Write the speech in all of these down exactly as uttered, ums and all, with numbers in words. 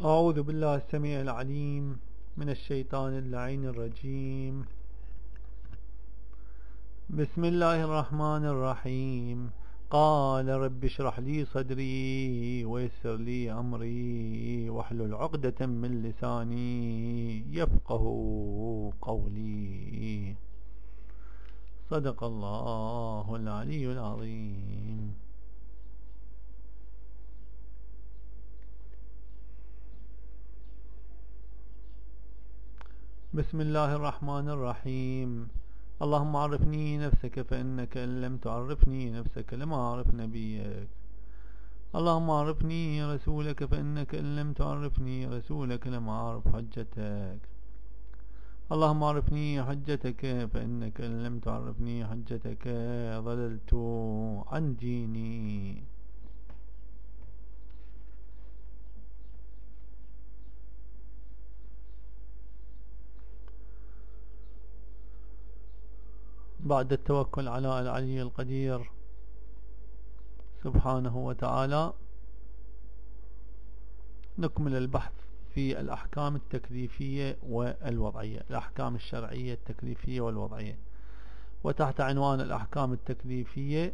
أعوذ بالله السميع العليم من الشيطان اللعين الرجيم. بسم الله الرحمن الرحيم. قال رب اشرح لي صدري ويسر لي أمري واحلل عقدة من لساني يفقه قولي. صدق الله العلي العظيم. بسم الله الرحمن الرحيم. اللهم عرفني نفسك فإنك إن لم تعرفني نفسك لم أعرف نبيك. اللهم عرفني رسولك فإنك إن لم تعرفني رسولك لم أعرف حجتك. اللهم عرفني حجتك فإنك إن لم تعرفني حجتك ضللت عن ديني. بعد التوكل على العلي القدير سبحانه وتعالى نكمل البحث في الأحكام التكليفية والوضعية، الأحكام الشرعية التكليفية والوضعية. وتحت عنوان الأحكام التكليفية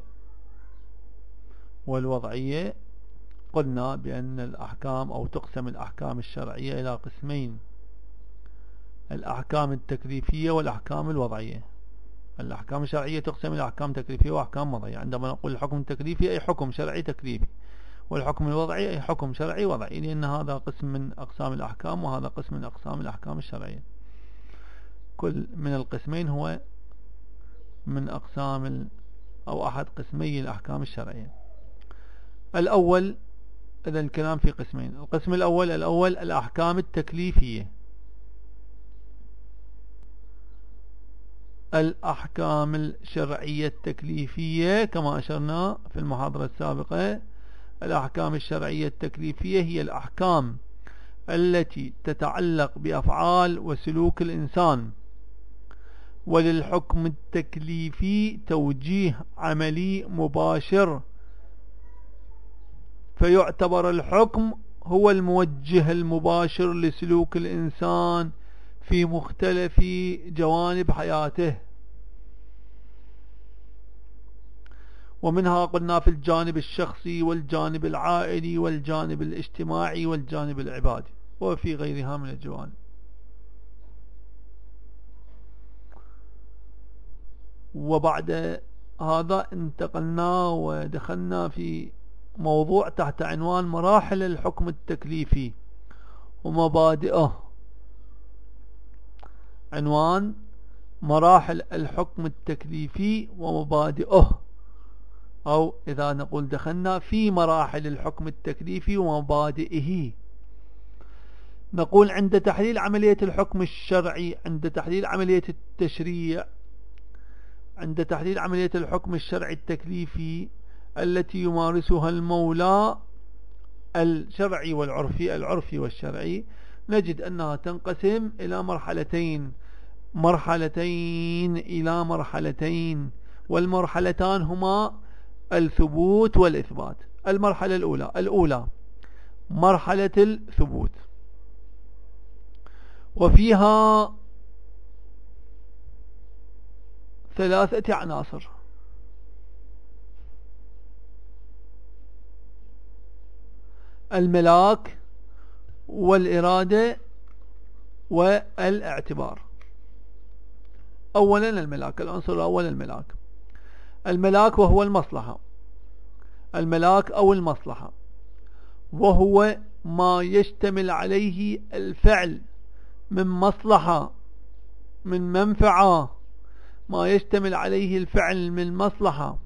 والوضعية قلنا بأن الأحكام أو تقسم الأحكام الشرعية إلى قسمين: الأحكام التكليفية والأحكام الوضعية. الأحكام الشرعية تقسم إلى أحكام تكليفية وأحكام وضعية. عندما نقول الحكم التكليفي أي حكم شرعي تكليفي، والحكم الوضعي أي حكم شرعي وضعي، لأن هذا قسم من أقسام الأحكام وهذا قسم من أقسام الأحكام الشرعية. كل من القسمين هو من أقسام أو أحد قسمي الأحكام الشرعية. الأول، إذا الكلام في قسمين: القسم الأول الأول الأحكام التكليفية. الأحكام الشرعية التكليفية كما أشرنا في المحاضرة السابقة، الأحكام الشرعية التكليفية هي الأحكام التي تتعلق بأفعال وسلوك الإنسان، وللحكم التكليفي توجيه عملي مباشر، فيعتبر الحكم هو الموجه المباشر لسلوك الإنسان في مختلف جوانب حياته. ومنها قلنا في الجانب الشخصي والجانب العائلي والجانب الاجتماعي والجانب العبادي وفي غيرها من الجوانب. وبعد هذا انتقلنا ودخلنا في موضوع تحت عنوان مراحل الحكم التكليفي ومبادئه. عنوان مراحل الحكم التكليفي ومبادئه، أو إذا نقول دخلنا في مراحل الحكم التكليفي ومبادئه. نقول عند تحليل عملية الحكم الشرعي، عند تحليل عملية التشريع، عند تحليل عملية الحكم الشرعي التكليفي التي يمارسها المولى الشرعي والعرفي العرفي والشرعي، نجد أنها تنقسم إلى مرحلتين مرحلتين إلى مرحلتين والمرحلتان هما الثبوت والإثبات. المرحلة الأولى الأولى مرحلة الثبوت، وفيها ثلاثة عناصر: الملاك والإرادة والاعتبار. أولا الملاك، العنصر الأول الملاك. الملاك وهو المصلحة، الملاك أو المصلحة، وهو ما يشتمل عليه الفعل من مصلحة، من منفعة، ما يشتمل عليه الفعل من مصلحة.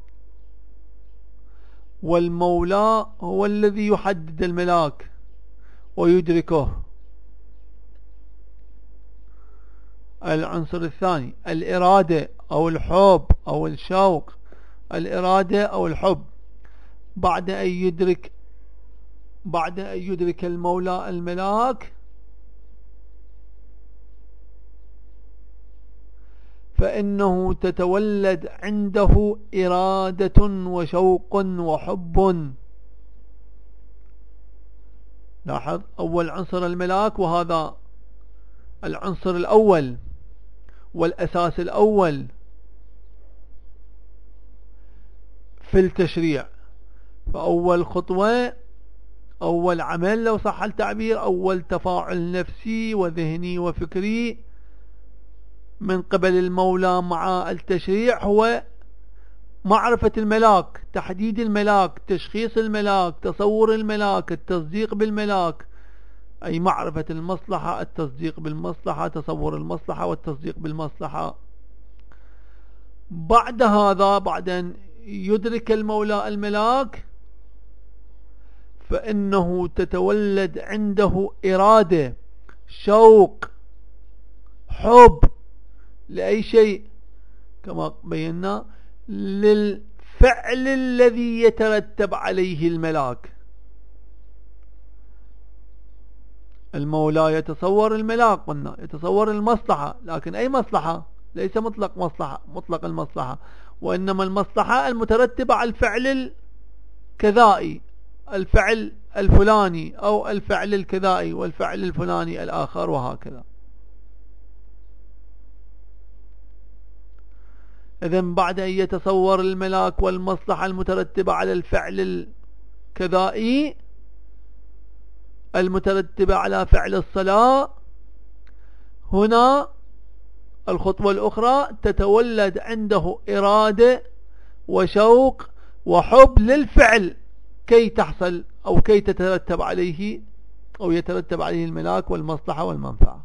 والمولى هو الذي يحدد الملاك ويدركه. العنصر الثاني الإرادة أو الحب أو الشوق. الإرادة أو الحب بعد أن يدرك بعد أن يدرك المولى الملاك فإنه تتولد عنده إرادة وشوق وحب، لاحظ أول عنصر الملاك، وهذا العنصر الأول والأساس الأول في التشريع. فأول خطوة، أول عمل لو صح التعبير، أول تفاعل نفسي وذهني وفكري من قبل المولى مع التشريع هو معرفة الملاك، تحديد الملاك، تشخيص الملاك، تصور الملاك، التصديق بالملاك، أي معرفة المصلحة، التصديق بالمصلحة، تصور المصلحة والتصديق بالمصلحة. بعد هذا، بعد أن يدرك المولى الملاك، فإنه تتولد عنده إرادة، شوق، حب لأي شيء كما بينا، للفعل الذي يترتب عليه الملاك. المولى يتصور الملاك، قلنا يتصور المصلحة، لكن أي مصلحة؟ ليس مطلق مصلحة، مطلق المصلحة، وإنما المصلحة المترتبة على الفعل الكذائي، الفعل الفلاني، أو الفعل الكذائي والفعل الفلاني الآخر، وهكذا. إذن بعد أن يتصور الملاك والمصلحة المترتبة على الفعل الكذائي المترتبة على فعل الصلاة، هنا الخطوة الأخرى تتولد عنده إرادة وشوق وحب للفعل كي تحصل أو كي تترتب عليه أو يترتب عليه الملاك والمصلحة والمنفعة.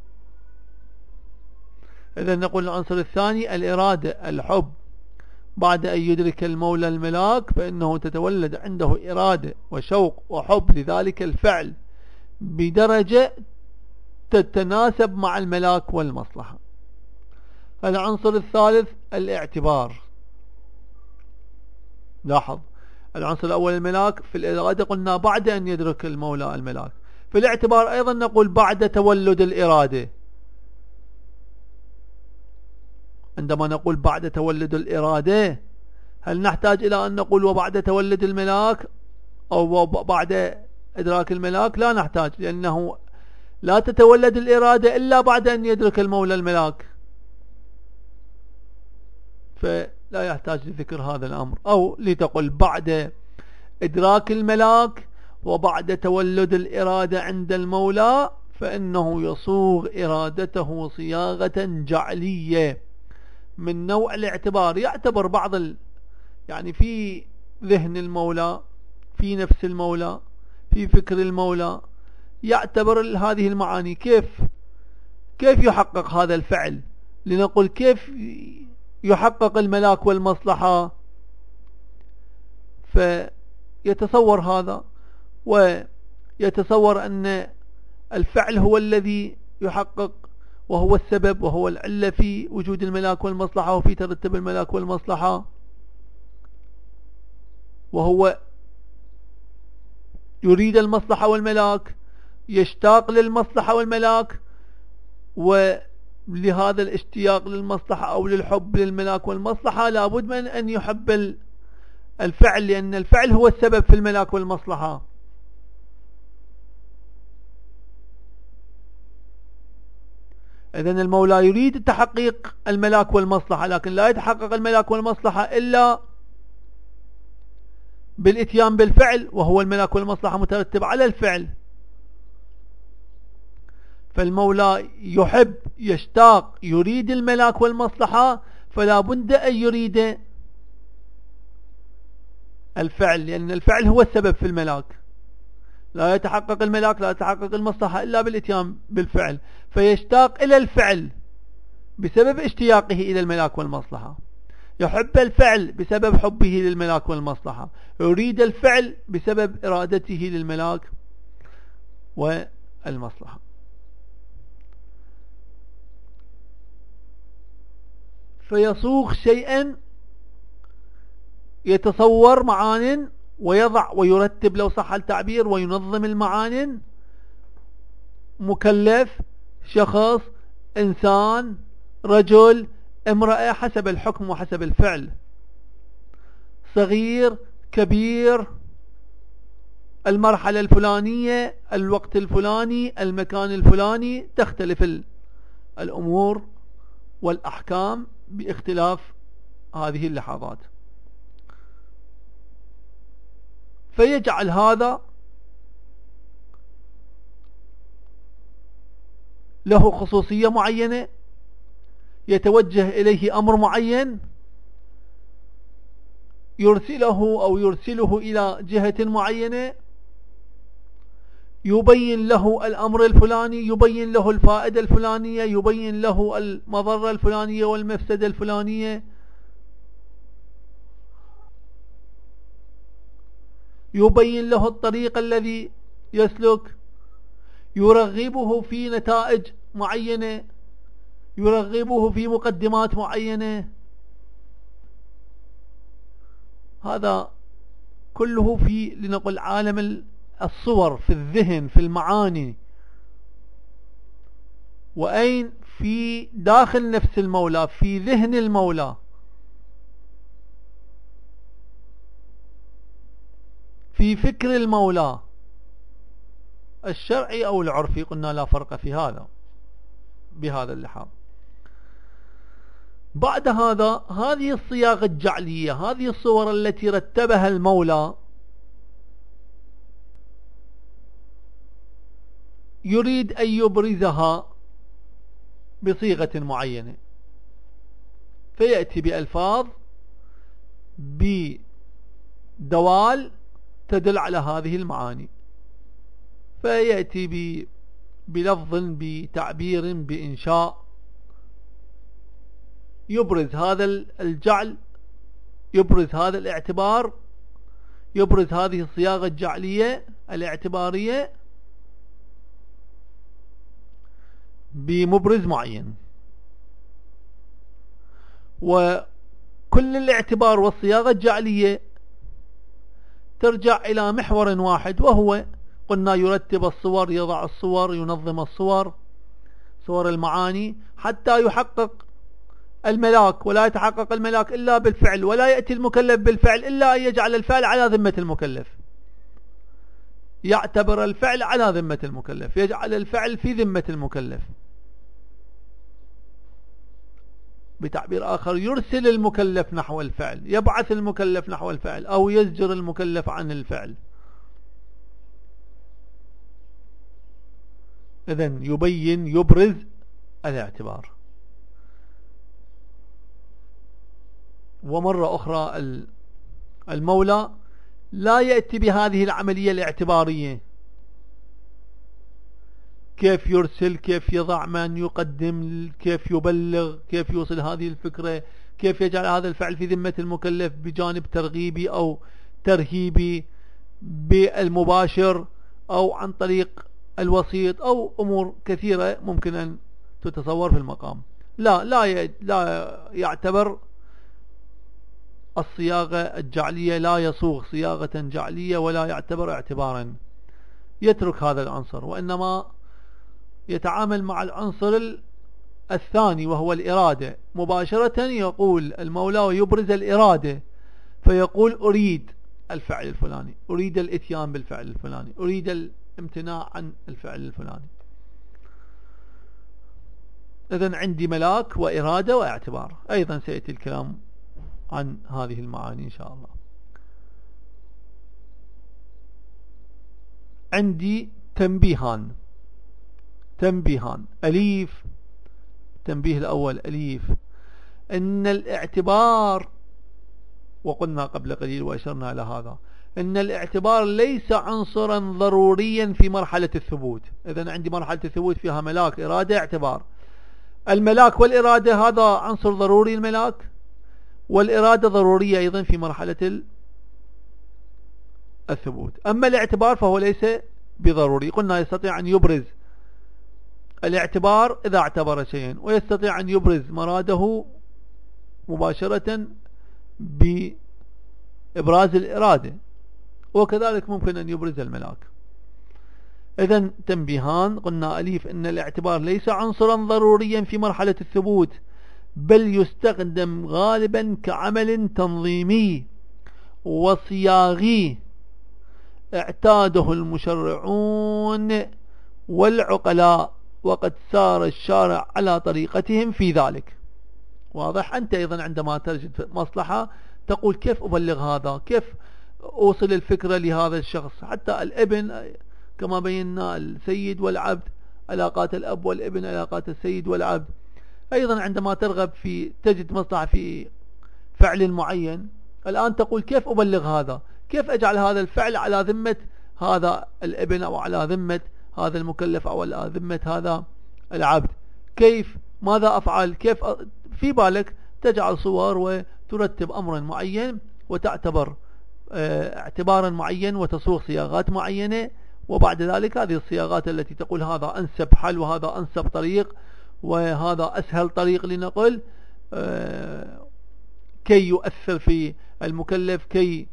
إذا نقول العنصر الثاني الإرادة، الحب. بعد أن يدرك المولى الملاك فإنه تتولد عنده إرادة وشوق وحب لذلك الفعل بدرجة تتناسب مع الملاك والمصلحة. العنصر الثالث الاعتبار. لاحظ العنصر الأول الملاك، في الإرادة قلنا بعد أن يدرك المولى الملاك. في الاعتبار أيضا نقول بعد تولد الإرادة. عندما نقول بعد تولد الإرادة، هل نحتاج إلى أن نقول وبعد تولد الملاك أو بعد إدراك الملاك؟ لا نحتاج، لأنه لا تتولد الإرادة إلا بعد أن يدرك المولى الملاك، فلا يحتاج لذكر هذا الأمر. أو لتقل بعد إدراك الملاك وبعد تولد الإرادة عند المولى، فإنه يصوغ إرادته صياغة جعلية من نوع الاعتبار. يعتبر بعض ال... يعني في ذهن المولى، في نفس المولى، في فكر المولى، يعتبر هذه المعاني. كيف كيف يحقق هذا الفعل؟ لنقول كيف يحقق الملاك والمصلحة؟ فيتصور هذا، ويتصور أن الفعل هو الذي يحقق، وهو السبب وهو العلة في وجود الملاك والمصلحة وفي ترتب الملاك والمصلحة، وهو يريد المصلحة والملاك، يشتاق للمصلحة والملاك، ولهذا الاشتياق للمصلحة أو للحب للملاك والمصلحة لابد من أن يحب الفعل، لأن الفعل هو السبب في الملاك والمصلحة. إذن المولى يريد تحقيق الملاك والمصلحة، لكن لا يتحقق الملاك والمصلحة إلا بالاتيان بالفعل، وهو الملاك والمصلحة مترتب على الفعل. فالمولى يحب، يشتاق، يريد الملاك والمصلحة، فلا بد أن يريد الفعل، لأن الفعل هو السبب في الملاك. لا يتحقق الملاك، لا يتحقق المصلحة إلا بالاتيان بالفعل، فيشتاق إلى الفعل بسبب اشتياقه إلى الملاك والمصلحة، يحب الفعل بسبب حبه للملاك والمصلحة، يريد الفعل بسبب إرادته للملاك والمصلحة. فيصوغ شيئا، يتصور معان ويضع ويرتب لو صح التعبير وينظم المعان. مكلف، شخص، إنسان، رجل، امرأة، حسب الحكم وحسب الفعل، صغير، كبير، المرحلة الفلانية، الوقت الفلاني، المكان الفلاني، تختلف الأمور والأحكام باختلاف هذه اللحظات. فيجعل هذا له خصوصية معينة، يتوجه إليه أمر معين، يرسله أو يرسله إلى جهة معينة، يبين له الأمر الفلاني، يبين له الفائدة الفلانية، يبين له المضرة الفلانية والمفسدة الفلانية، يبين له الطريق الذي يسلك، يرغبه في نتائج معينة، يرغبه في مقدمات معينة. هذا كله في لنقل عالم الصور، في الذهن، في المعاني. وأين؟ في داخل نفس المولى، في ذهن المولى، في فكر المولى الشرعي أو العرفي. قلنا لا فرق في هذا بهذا اللحاظ. بعد هذا هذه الصياغة الجعلية، هذه الصور التي رتبها المولى، يريد أن يبرزها بصيغة معينة، فيأتي بألفاظ بدوال تدل على هذه المعاني، فيأتي بلفظ، بتعبير، بإنشاء، يبرز هذا الجعل، يبرز هذا الاعتبار، يبرز هذه الصياغة الجعلية الاعتبارية بمبرز معين. وكل الاعتبار والصياغة الجعلية ترجع إلى محور واحد، وهو قلنا يرتب الصور، يضع الصور، ينظم الصور، صور المعاني، حتى يحقق الملاك. ولا يتحقق الملاك إلا بالفعل، ولا يأتي المكلف بالفعل إلا أن يجعل الفعل على ذمة المكلف، يعتبر الفعل على ذمة المكلف، يجعل الفعل في ذمة المكلف. بتعبير آخر، يرسل المكلف نحو الفعل، يبعث المكلف نحو الفعل، أو يزجر المكلف عن الفعل. إذن يبين، يبرز الاعتبار. ومرة أخرى المولى لا يأتي بهذه العملية الاعتبارية، كيف يرسل، كيف يضع، من يقدم، كيف يبلغ، كيف يوصل هذه الفكرة، كيف يجعل هذا الفعل في ذمة المكلف بجانب ترغيبي أو ترهيبي بالمباشر، أو عن طريق الوسيط، أو أمور كثيرة ممكن أن تتصور في المقام. لا لا لا يعتبر الصياغة الجعلية، لا يصوغ صياغة جعلية ولا يعتبر اعتبارا، يترك هذا العنصر، وإنما يتعامل مع العنصر الثاني وهو الإرادة مباشرة. يقول المولى ويبرز الإرادة، فيقول أريد الفعل الفلاني، أريد الاتيان بالفعل الفلاني، أريد الامتناع عن الفعل الفلاني. إذن عندي ملاك وإرادة واعتبار. أيضا سيأتي الكلام عن هذه المعاني إن شاء الله. عندي تنبيهان، تنبيهان أليف. التنبيه الأول أليف، إن الاعتبار، وقلنا قبل قليل وأشرنا إلى هذا، إن الاعتبار ليس عنصرا ضروريا في مرحلة الثبوت. إذن عندي مرحلة الثبوت فيها ملاك، إرادة، اعتبار. الملاك والإرادة هذا عنصر ضروري، الملاك والإرادة ضرورية أيضا في مرحلة الثبوت. أما الاعتبار فهو ليس بضروري. قلنا يستطيع أن يبرز الاعتبار إذا اعتبر شيئا، ويستطيع أن يبرز مراده مباشرة بإبراز الإرادة، وكذلك ممكن أن يبرز الملاك. إذن تنبيهان، قلنا أليف إن الاعتبار ليس عنصرا ضروريا في مرحلة الثبوت، بل يستخدم غالبا كعمل تنظيمي وصياغي اعتاده المشرعون والعقلاء وقد سار الشارع على طريقتهم في ذلك. واضح؟ أنت أيضا عندما تجد مصلحة تقول كيف أبلغ هذا، كيف أوصل الفكرة لهذا الشخص. حتى الابن كما بينا السيد والعبد، علاقات الأب والابن، علاقات السيد والعبد. أيضا عندما ترغب في تجد مصلحة في فعل معين، الآن تقول كيف أبلغ هذا، كيف أجعل هذا الفعل على ذمة هذا الابن أو على ذمة هذا المكلف أو على ذمة هذا العبد، كيف، ماذا أفعل، كيف أ... في بالك تجعل صور وترتب أمرا معين وتعتبر اه اعتبارا معين وتصوغ صياغات معينة، وبعد ذلك هذه الصياغات التي تقول هذا أنسب حل وهذا أنسب طريق وهذا أسهل طريق لنقل اه كي يؤثر في المكلف، كي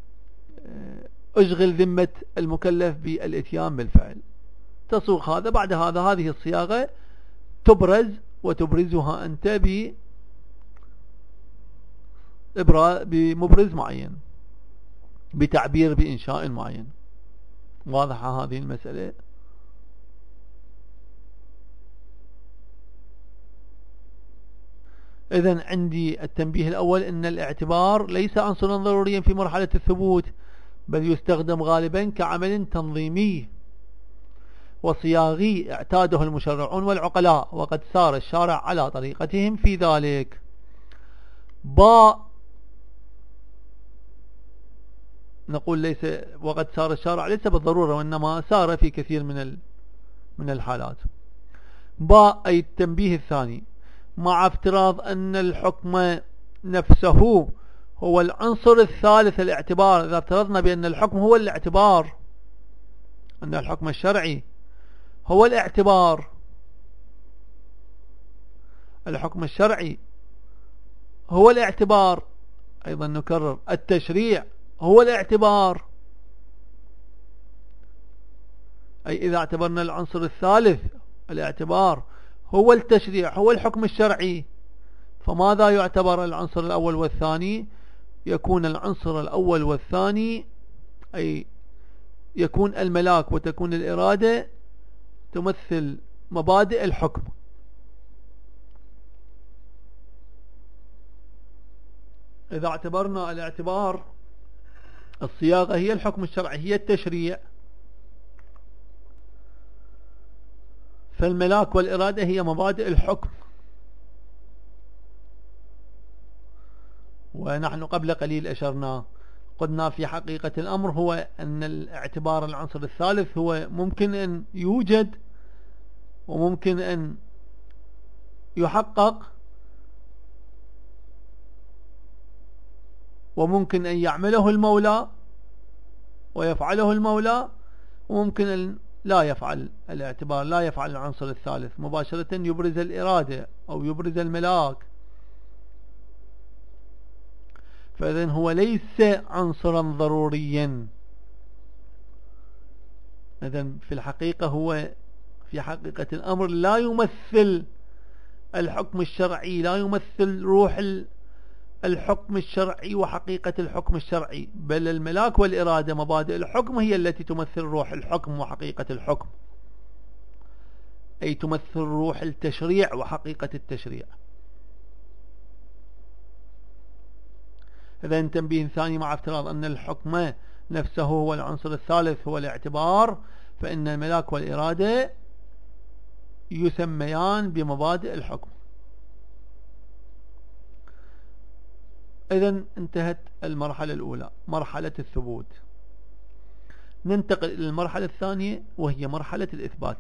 أشغل ذمة المكلف بالاتيان بالفعل. تصوغ هذا، بعد هذا هذه الصياغة تبرز وتبرزها أنت بمبرز معين، بتعبير بإنشاء معين. واضحة هذه المسألة؟ إذن عندي التنبيه الأول أن الاعتبار ليس عنصرا ضروريا في مرحلة الثبوت، بل يستخدم غالبا كعمل تنظيمي وصياغي اعتاده المشرعون والعقلاء وقد سار الشارع على طريقتهم في ذلك. باء نقول ليس وقد سار الشارع ليس بالضرورة، وإنما سار في كثير من من الحالات. باء أي التنبيه الثاني، مع افتراض أن الحكم نفسه هو العنصر الثالث الاعتبار. إذا افترضنا بأن الحكم هو الاعتبار، أن الحكم الشرعي هو الاعتبار، الحكم الشرعي هو الاعتبار، أيضا نكرر التشريع هو الاعتبار، أي إذا اعتبرنا العنصر الثالث الاعتبار هو التشريع هو الحكم الشرعي، فماذا يعتبر العنصر الأول والثاني؟ يكون العنصر الأول والثاني أي يكون الملاك وتكون الإرادة تمثل مبادئ الحكم. إذا اعتبرنا الاعتبار الصياغة هي الحكم الشرعي هي التشريع، فالملاك والإرادة هي مبادئ الحكم. ونحن قبل قليل أشرنا قلنا في حقيقة الأمر هو أن الاعتبار العنصر الثالث هو ممكن أن يوجد وممكن أن يحقق وممكن أن يعمله المولى ويفعله المولى، وممكن أن لا يفعل الاعتبار، لا يفعل العنصر الثالث مباشرة، يبرز الإرادة أو يبرز الملاك. فإذن هو ليس عنصرا ضروريا. إذن في الحقيقة هو في حقيقة الأمر لا يمثل الحكم الشرعي، لا يمثل روح الحكم الشرعي وحقيقة الحكم الشرعي، بل الملاك والإرادة مبادئ الحكم هي التي تمثل روح الحكم وحقيقة الحكم، أي تمثل روح التشريع وحقيقة التشريع. إذن تنبيه ثاني، مع افتراض أن الحكم نفسه هو العنصر الثالث هو الاعتبار، فإن الملاك والإرادة يسميان بمبادئ الحكم. إذن انتهت المرحلة الأولى مرحلة الثبوت. ننتقل إلى المرحلة الثانية وهي مرحلة الإثبات.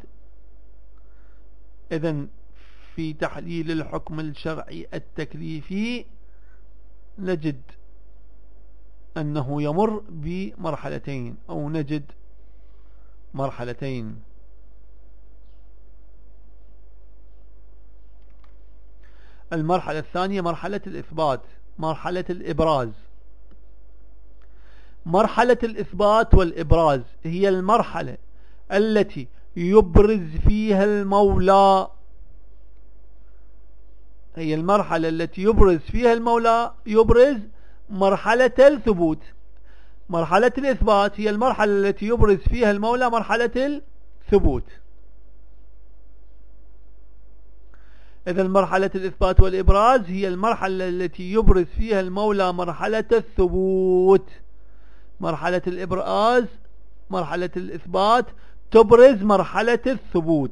إذن في تحليل الحكم الشرعي التكليفي نجد أنه يمر بمرحلتين أو نجد مرحلتين. المرحلة الثانية مرحلة الإثبات، مرحلة الإبراز. مرحلة الإثبات والإبراز هي المرحلة التي يبرز فيها المولى، هي المرحلة التي يبرز فيها المولى يبرز مرحلة الثبوت. مرحلة الإثبات هي المرحلة التي يبرز فيها المولى مرحلة الثبوت. إذن مرحلة الإثبات والإبراز هي المرحلة التي يبرز فيها المولى مرحلة الثبوت. مرحلة الإبراز مرحلة الإثبات تبرز مرحلة الثبوت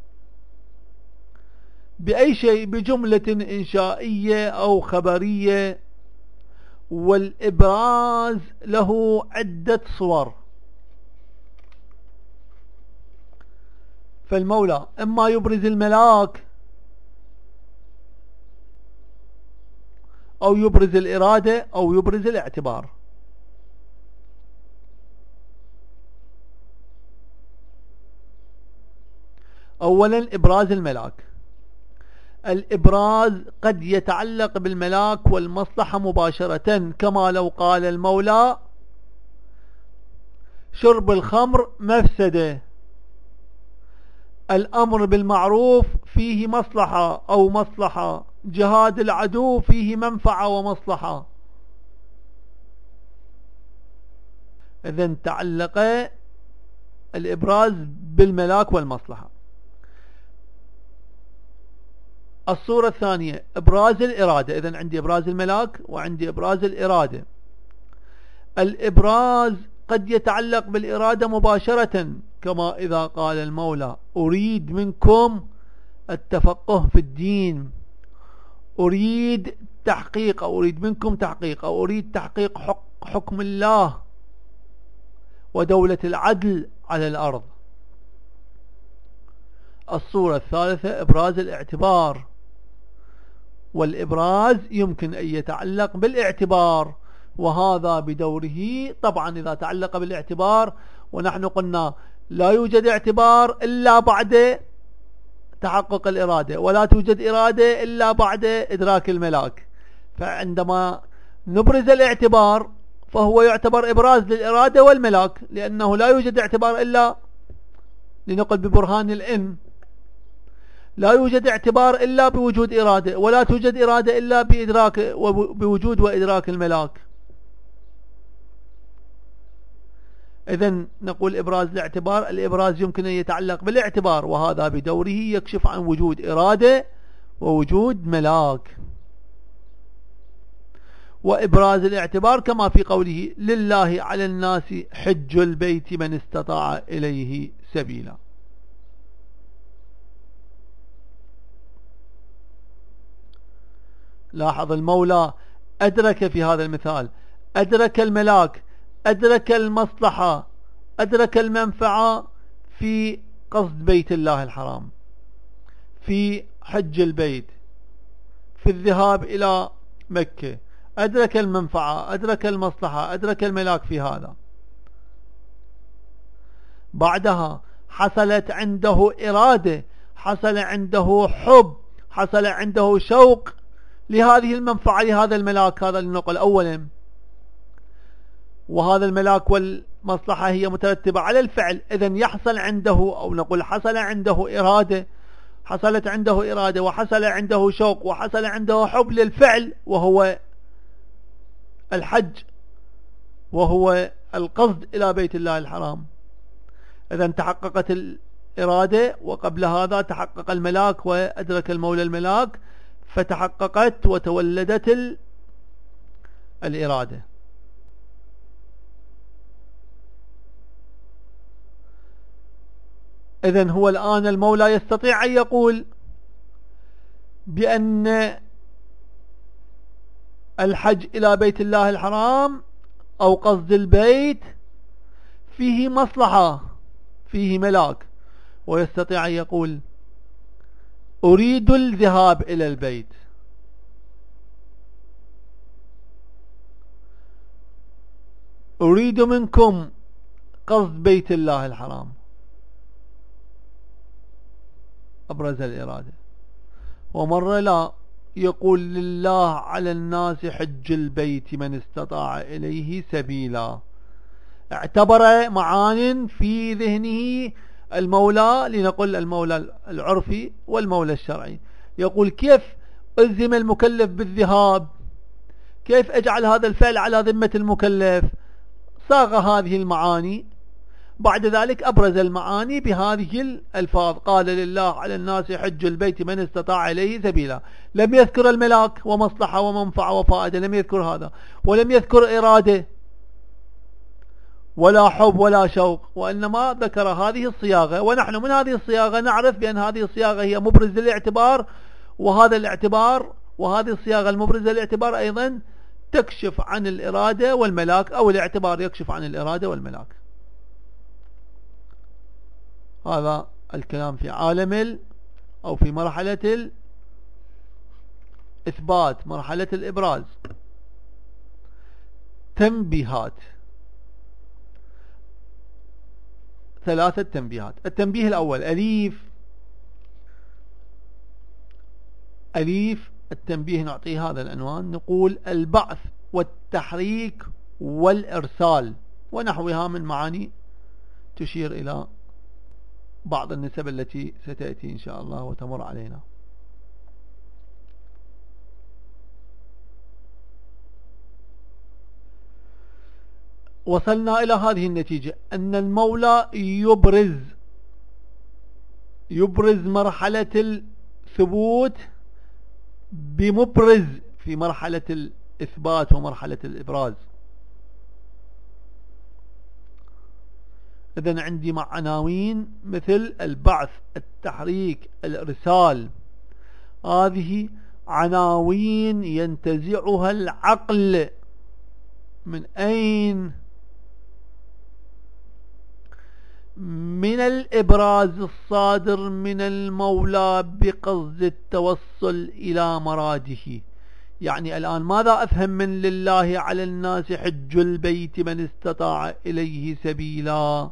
بأي شيء؟ بجملة إنشائية أو خبرية. والإبراز له عدة صور، فالمولى إما يبرز الملاك أو يبرز الإرادة أو يبرز الاعتبار. أولا إبراز الملاك. الإبراز قد يتعلق بالملاك والمصلحة مباشرة، كما لو قال المولى شرب الخمر مفسدة، الأمر بالمعروف فيه مصلحة أو مصلحة، جهاد العدو فيه منفعة ومصلحة. إذن تعلق الإبراز بالملاك والمصلحة. الصورة الثانية إبراز الإرادة. إذن عندي إبراز الملاك وعندي إبراز الإرادة. الإبراز قد يتعلق بالإرادة مباشرة، كما إذا قال المولى أريد منكم التفقه في الدين، أريد تحقيق أو أريد منكم تحقيق أو أريد تحقيق حكم الله ودولة العدل على الأرض. الصورة الثالثة إبراز الاعتبار. والإبراز يمكن أن يتعلق بالاعتبار، وهذا بدوره طبعا إذا تعلق بالاعتبار، ونحن قلنا لا يوجد اعتبار إلا بعد تحقق الإرادة، ولا توجد إرادة إلا بعد إدراك الملاك. فعندما نبرز الاعتبار فهو يعتبر إبراز للإرادة والملاك، لأنه لا يوجد اعتبار إلا لنقل ببرهان الإن، لا يوجد اعتبار إلا بوجود إرادة، ولا توجد إرادة إلا بإدراك بوجود وإدراك الملاك. إذن نقول إبراز الاعتبار، الإبراز يمكن أن يتعلق بالاعتبار، وهذا بدوره يكشف عن وجود إرادة ووجود ملاك. وإبراز الاعتبار كما في قوله لله على الناس حج البيت من استطاع إليه سبيلا. لاحظ المولى أدرك في هذا المثال، أدرك الملاك، أدرك المصلحة، أدرك المنفعة في قصد بيت الله الحرام، في حج البيت، في الذهاب إلى مكة، أدرك المنفعة، أدرك المصلحة، أدرك الملاك في هذا. بعدها حصلت عنده إرادة، حصل عنده حب، حصل عنده شوق لهذه المنفعة لهذا الملاك. هذا لنقل أولا، وهذا الملاك والمصلحة هي مترتبة على الفعل. إذن يحصل عنده، أو نقول حصل عنده إرادة، حصلت عنده إرادة وحصل عنده شوق وحصل عنده حب للفعل، وهو الحج، وهو القصد إلى بيت الله الحرام. إذن تحققت الإرادة، وقبل هذا تحقق الملاك وأدرك المولى الملاك، فتحققت وتولدت الإرادة. إذن هو الآن المولى يستطيع أن يقول بأن الحج إلى بيت الله الحرام أو قصد البيت فيه مصلحة، فيه ملاك، ويستطيع أن يقول أريد الذهاب إلى البيت، أريد منكم قصد بيت الله الحرام، أبرز الإرادة. ومرة لا، يقول لله على الناس حج البيت من استطاع إليه سبيلا. اعتبر معان في ذهنه المولى، لنقل المولى العرفي والمولى الشرعي. يقول كيف ألزم المكلف بالذهاب؟ كيف أجعل هذا الفعل على ذمة المكلف؟ صاغ هذه المعاني، بعد ذلك أبرز المعاني بهذه الألفاظ. قال لله على الناس حج البيت من استطاع إليه سبيلا. لم يذكر الملاك ومصلحة ومنفعة وفائدة، لم يذكر هذا، ولم يذكر إرادة ولا حب ولا شوق، وإنما ذكر هذه الصياغة. ونحن من هذه الصياغة نعرف بأن هذه الصياغة هي مبرز للاعتبار، وهذا الاعتبار وهذه الصياغة المبرزة للاعتبار أيضا تكشف عن الإرادة والملاك، أو الاعتبار يكشف عن الإرادة والملاك. هذا الكلام في عالم ال أو في مرحلة الإثبات، مرحلة الإبراز. تنبيهات، ثلاثة تنبيهات. التنبيه الأول أليف أليف التنبيه نعطيه هذا العنوان، نقول البعث والتحريك والإرسال ونحوها من معاني تشير إلى بعض النسب التي ستأتي إن شاء الله وتمر علينا. وصلنا إلى هذه النتيجة، أن المولى يبرز يبرز مرحلة الثبوت بمبرز في مرحلة الإثبات ومرحلة الإبراز. إذن عندي مع عناوين مثل البعث، التحريك، الإرسال، هذه عناوين ينتزعها العقل. من أين؟ من الإبراز الصادر من المولى بقصد التوصل إلى مراده. يعني الآن ماذا أفهم من لله على الناس حج البيت من استطاع إليه سبيلا؟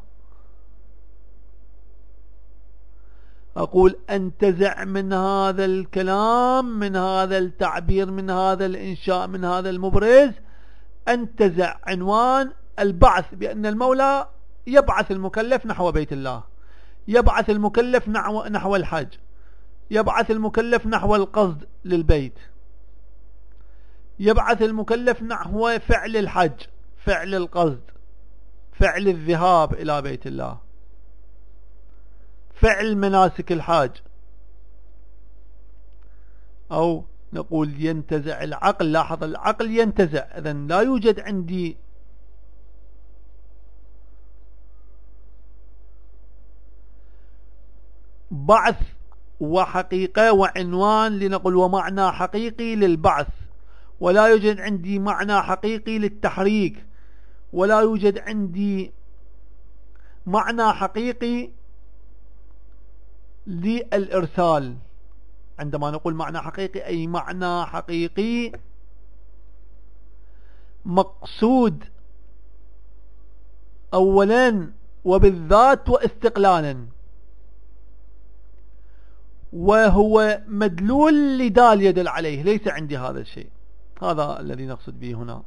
أقول أنتزع من هذا الكلام، من هذا التعبير، من هذا الإنشاء، من هذا المبرز، أنتزع عنوان البعث، بأن المولى يبعث المكلف نحو بيت الله، يبعث المكلف نحو, نحو الحج، يبعث المكلف نحو القصد للبيت، يبعث المكلف نحو فعل الحج، فعل القصد، فعل الذهاب إلى بيت الله، فعل مناسك الحاج. أو نقول ينتزع العقل، لاحظ العقل ينتزع. إذن لا يوجد عندي بعث وحقيقة وعنوان لنقول ومعنى حقيقي للبعث، ولا يوجد عندي معنى حقيقي للتحريك، ولا يوجد عندي معنى حقيقي للإرسال. عندما نقول معنى حقيقي أي معنى حقيقي مقصود أولا وبالذات واستقلالا، وهو مدلول لدال يدل عليه. ليس عندي هذا الشيء، هذا الذي نقصد به هنا.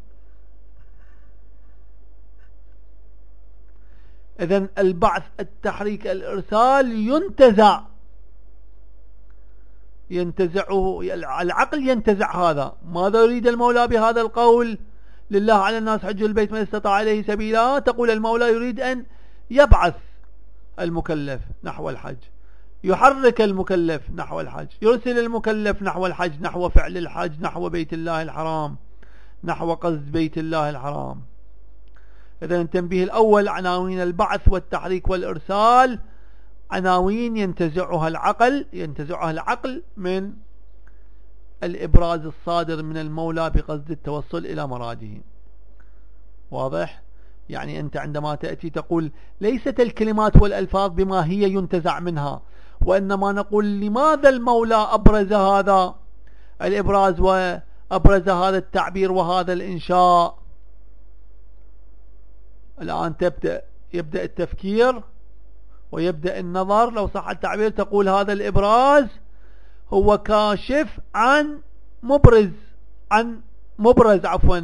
إذن البعث، التحريك، الإرسال ينتزع ينتزعه العقل، ينتزع هذا. ماذا يريد المولى بهذا القول؟ لله على الناس حج البيت من استطاع إليه سبيلا. تقول المولى يريد أن يبعث المكلف نحو الحج، يحرك المكلف نحو الحج، يرسل المكلف نحو الحج، نحو فعل الحج، نحو بيت الله الحرام، نحو قصد بيت الله الحرام. إذن التنبيه الأول عناوين البعث والتحريك والإرسال عناوين ينتزعها العقل ينتزعها العقل من الإبراز الصادر من المولى بقصد التوصل إلى مراده. واضح؟ يعني أنت عندما تأتي تقول ليست الكلمات والألفاظ بما هي ينتزع منها، وإنما نقول لماذا المولى أبرز هذا الإبراز وأبرز هذا التعبير وهذا الإنشاء. الآن تبدأ يبدأ التفكير ويبدأ النظر، لو صح التعبير، تقول هذا الإبراز هو كاشف عن مبرز عن مبرز عفوا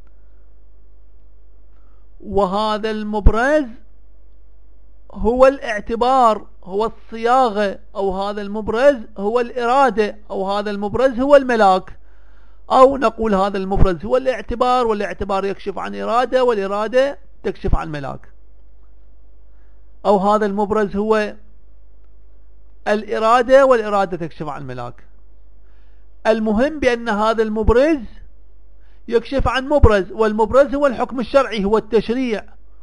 وهذا المبرز هو الاعتبار، هو الصياغة، أو هذا المبرز هو الإرادة، أو هذا المبرز هو الملاك، أو نقول هذا المبرز هو الاعتبار، والاعتبار يكشف عن إرادة، والإرادة تكشف عن ملاك، أو هذا المبرز هو الإرادة والإرادة تكشف عن ملاك. المهم بأن هذا المبرز يكشف عن مبرز، والمبرز هو الحكم الشرعي، هو التشريع،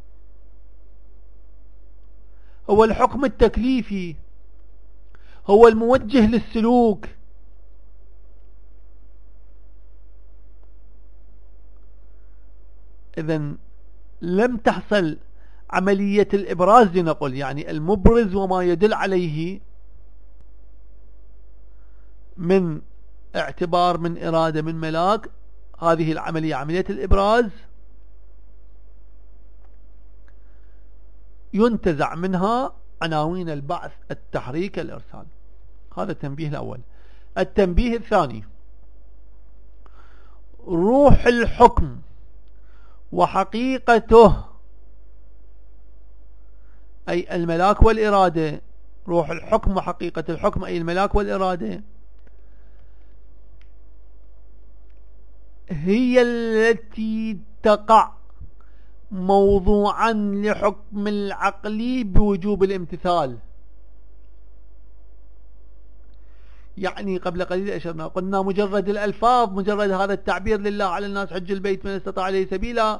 هو الحكم التكليفي، هو الموجه للسلوك. إذن لم تحصل عملية الإبراز لنقل، يعني المبرز وما يدل عليه من اعتبار، من إرادة، من ملاك، هذه العملية عملية الإبراز ينتزع منها عناوين البعث، التحريك، الإرسال. هذا التنبيه الأول. التنبيه الثاني: روح الحكم وحقيقته، أي الملاك والإرادة. روح الحكم وحقيقة الحكم أي الملاك والإرادة هي التي تقع موضوعا لحكم العقل بوجوب الامتثال. يعني قبل قليل أشرنا قلنا مجرد الألفاظ، مجرد هذا التعبير لله على الناس حج البيت من استطاع إليه سبيلا،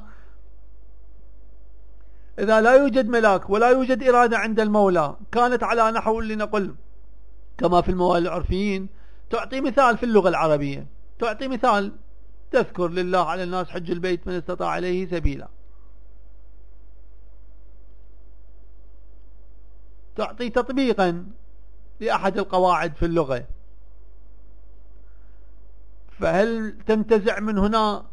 إذا لا يوجد ملاك ولا يوجد إرادة عند المولى، كانت على نحو اللي نقول كما في الموال العرفيين، تعطي مثال في اللغة العربية، تعطي مثال، تذكر لله على الناس حج البيت من استطاع إليه سبيلا، تعطي تطبيقا لأحد القواعد في اللغة. فهل تنتزع من هنا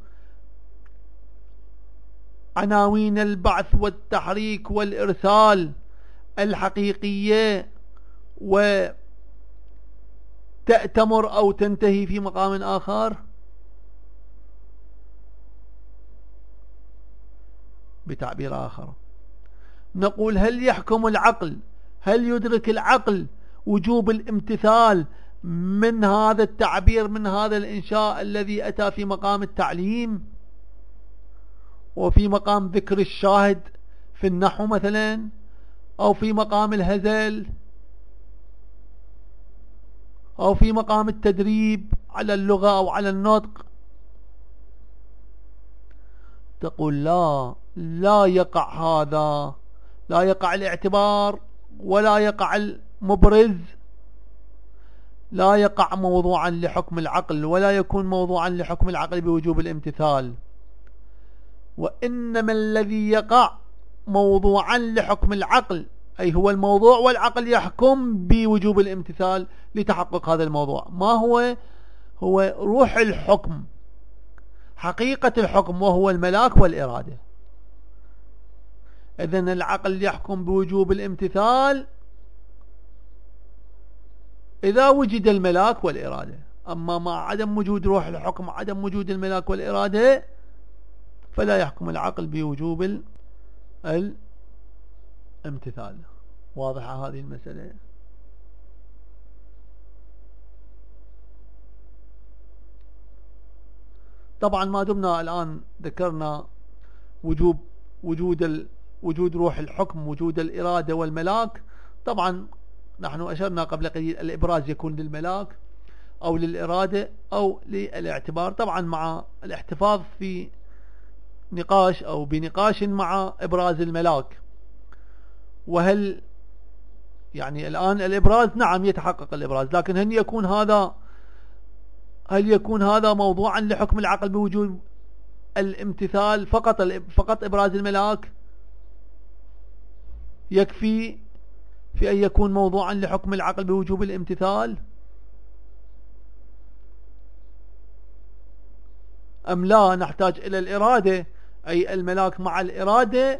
عناوين البعث والتحريك والإرسال الحقيقية وتأتمر أو تنتهي في مقام آخر؟ بتعبير آخر نقول: هل يحكم العقل، هل يدرك العقل وجوب الامتثال من هذا التعبير، من هذا الإنشاء الذي أتى في مقام التعليم وفي مقام ذكر الشاهد في النحو مثلا، أو في مقام الهزل، أو في مقام التدريب على اللغة أو على النطق؟ تقول لا، لا يقع هذا، لا يقع الاعتبار ولا يقع المبرز، لا يقع موضوعا لحكم العقل ولا يكون موضوعا لحكم العقل بوجوب الامتثال، وإنما الذي يقع موضوعا لحكم العقل، أي هو الموضوع والعقل يحكم بوجوب الامتثال لتحقق هذا الموضوع. ما هو؟ هو روح الحكم، حقيقة الحكم، وهو الملاك والإرادة. إذن العقل يحكم بوجوب الامتثال إذا وجد الملاك والإرادة، أما مع عدم وجود روح الحكم، عدم وجود الملاك والإرادة، فلا يحكم العقل بوجوب الامتثال. واضحة هذه المسألة؟ طبعا ما دمنا الآن ذكرنا وجوب وجود ال وجود روح الحكم، وجود الإرادة والملاك، طبعا نحن أشرنا قبل قليل الإبراز يكون للملاك أو للإرادة أو للاعتبار، طبعا مع الاحتفاظ في نقاش أو بنقاش مع إبراز الملاك. وهل يعني الآن الإبراز نعم يتحقق الإبراز، لكن هل يكون هذا هل يكون هذا موضوعا لحكم العقل بوجود الامتثال فقط فقط إبراز الملاك؟ يكفي في أن يكون موضوعا لحكم العقل بوجوب الامتثال، أم لا نحتاج إلى الإرادة، أي الملاك مع الإرادة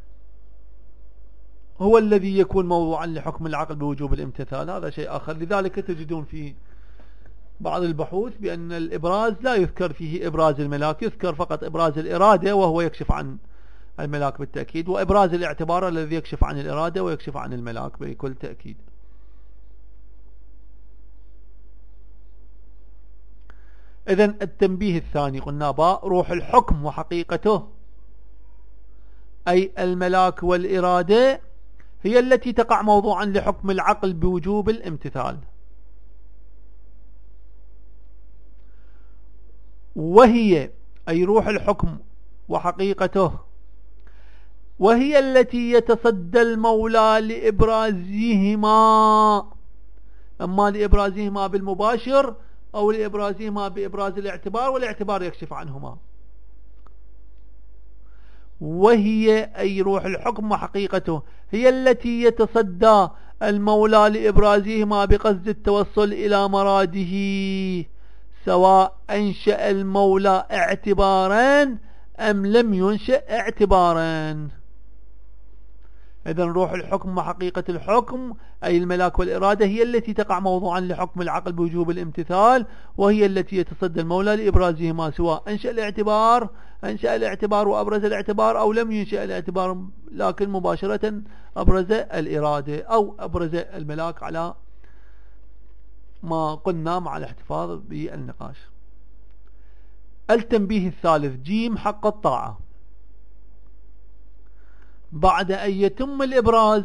هو الذي يكون موضوعا لحكم العقل بوجوب الامتثال؟ هذا شيء آخر. لذلك تجدون في بعض البحوث بأن الإبراز لا يذكر فيه إبراز الملاك، يذكر فقط إبراز الإرادة وهو يكشف عن الملاك بالتأكيد، وإبراز الاعتبار الذي يكشف عن الإرادة ويكشف عن الملاك بكل تأكيد. إذن التنبيه الثاني قلنا باء روح الحكم وحقيقته، أي الملاك والإرادة هي التي تقع موضوعا لحكم العقل بوجوب الامتثال، وهي أي روح الحكم وحقيقته، وهي التي يتصدى المولى لإبرازهما، أما لإبرازهما بالمباشر أو لإبرازهما بإبراز الاعتبار، والاعتبار يكشف عنهما. وهي أي روح الحكم وحقيقته هي التي يتصدى المولى لإبرازهما بقصد التوصل إلى مراده، سواء أنشأ المولى اعتبارا أم لم ينشأ اعتبارا. إذن روح الحكم وحقيقة الحكم أي الملاك والإرادة هي التي تقع موضوعا لحكم العقل بوجوب الامتثال، وهي التي يتصدى المولى لإبرازهما، سواء أنشأ الاعتبار أنشأ الاعتبار وأبرز الاعتبار أو لم ينشأ الاعتبار لكن مباشرة أبرز الإرادة أو أبرز الملاك، على ما قلنا مع الاحتفاظ بالنقاش. التنبيه الثالث جيم حق الطاعة. بعد أن يتم الإبراز،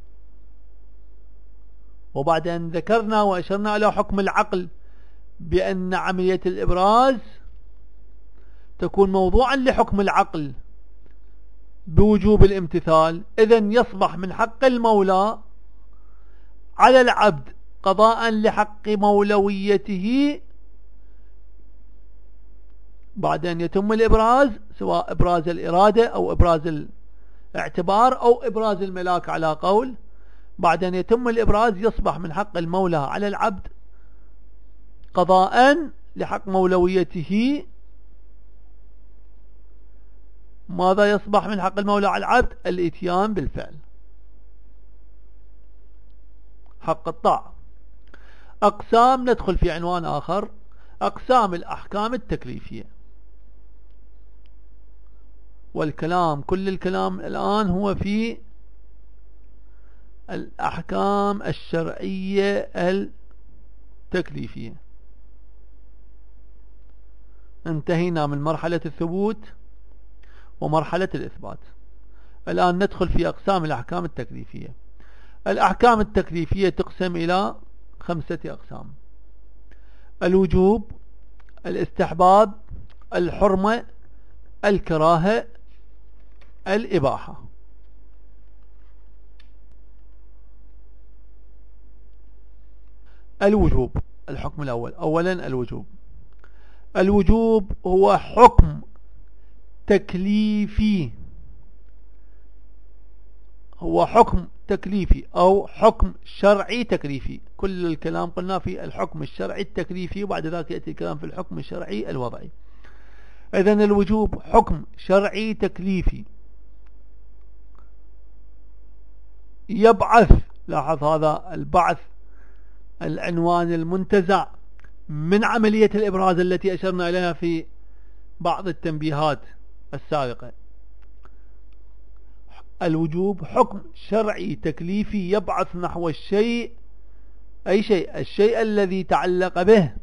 وبعد أن ذكرنا وأشرنا إلى حكم العقل بأن عملية الإبراز تكون موضوعا لحكم العقل بوجوب الامتثال، إذن يصبح من حق المولى على العبد قضاء لحق مولويته بعد أن يتم الإبراز، سواء إبراز الإرادة أو إبراز الاعتبار أو إبراز الملاك على قول. بعد أن يتم الإبراز يصبح من حق المولى على العبد قضاء لحق مولويته. ماذا يصبح من حق المولى على العبد؟ الاتيان بالفعل، حق الطاعة. أقسام، ندخل في عنوان آخر، أقسام الأحكام التكليفية. والكلام كل الكلام الآن هو في الأحكام الشرعية التكليفية. انتهينا من مرحلة الثبوت ومرحلة الإثبات، الآن ندخل في أقسام الأحكام التكليفية. الأحكام التكليفية تقسم إلى خمسة أقسام: الوجوب، الاستحباب، الحرمة، الكراهة، الإباحة. الوجوب الحكم الأول. أولا الوجوب. الوجوب هو حكم تكليفي، هو حكم تكليفي أو حكم شرعي تكليفي. كل الكلام قلنا في الحكم الشرعي التكليفي، وبعد ذلك يأتي الكلام في الحكم الشرعي الوضعي. إذن الوجوب حكم شرعي تكليفي يبعث، لاحظ هذا البعث العنوان المنتزع من عملية الإبراز التي أشرنا إليها في بعض التنبيهات السابقة. الوجوب حكم شرعي تكليفي يبعث نحو الشيء، أي شيء، الشيء الذي تعلق به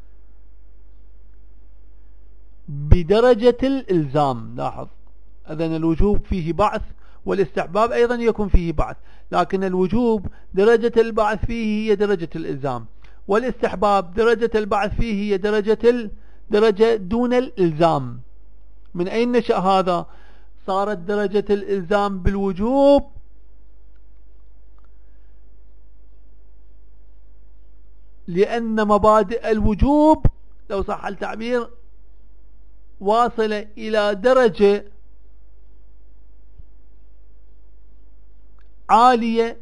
بدرجة الإلزام. لاحظ، إذن الوجوب فيه بعث، والاستحباب أيضا يكون فيه بعث، لكن الوجوب درجة البعث فيه هي درجة الإلزام، والاستحباب درجة البعث فيه هي درجة درجة دون الإلزام. من أين نشأ هذا؟ صارت درجة الإلزام بالوجوب لأن مبادئ الوجوب لو صح التعبير واصلة إلى درجة عالية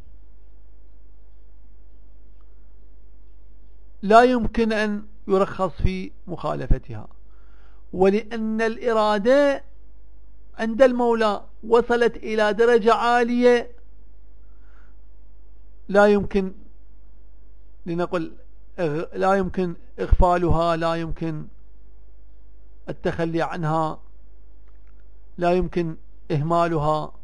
لا يمكن أن يرخص في مخالفتها، ولأن الإرادة عند المولى وصلت إلى درجة عالية لا يمكن لنقل لا يمكن إغفالها، لا يمكن التخلي عنها، لا يمكن إهمالها.